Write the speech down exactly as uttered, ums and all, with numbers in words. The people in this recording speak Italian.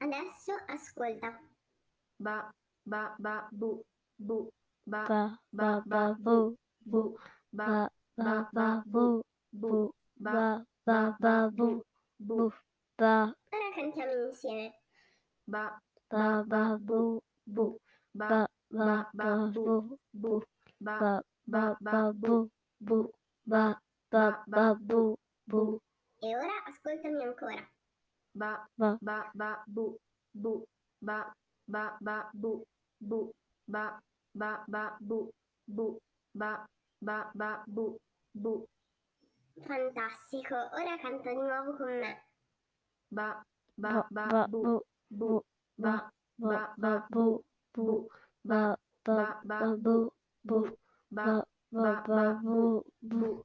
Adesso ascolta. Ba, ba, ba, bu, bu, ba, Ba ba, ba ba, ba bu, boo bu, boo. ba, Ba ba, ba ba, ba bu, boo bu, boo. ba, Ba ba, ba ba, ba bu, boo bu, boo. Ba Ora cantiamo insieme. ba, ba ba, ba ba, bu, boo bu, boo. ba, Ba ba, ba ba, ba bu, boo bu, boo. ba, Ba ba, ba ba, ba bu, boo bu, boo. ba, Ba ba ba, ba, ba bu, boo bu, boo. E ora ascoltami ancora. ba, Ba ba, ba, bu, bu, ba, ba, ba, bu, bu, ba, ba, ba, bu, bu, ba, ba, ba, bu, bu, Fantastico. Ora canta di nuovo con me. ba, ba, ba ba, ba bu, boo bu, boo. ba, Ba ba, ba ba, ba bu, boo bu, boo. ba, Ba ba ba, ba, ba bu, boo bu, boo. ba, Ba ba ba, ba ba, bu, boo bu, boo.